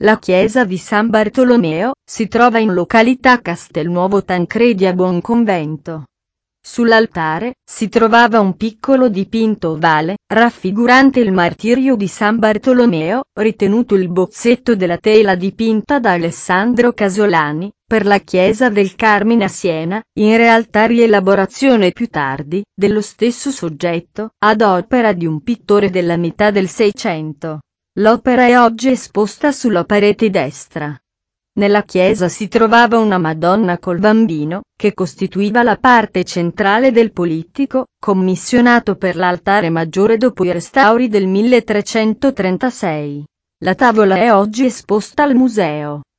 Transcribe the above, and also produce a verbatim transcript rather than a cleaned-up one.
La chiesa di San Bartolomeo si trova in località Castelnuovo Tancredi a Buonconvento. Sull'altare si trovava un piccolo dipinto ovale, raffigurante il martirio di San Bartolomeo, ritenuto il bozzetto della tela dipinta da Alessandro Casolani, per la chiesa del Carmine a Siena, in realtà rielaborazione più tardi, dello stesso soggetto, ad opera di un pittore della metà del Seicento. L'opera è oggi esposta sulla parete destra. Nella chiesa si trovava una Madonna col Bambino, che costituiva la parte centrale del polittico, commissionato per l'altare maggiore dopo i restauri del milletrecentotrentasei. La tavola è oggi esposta al museo.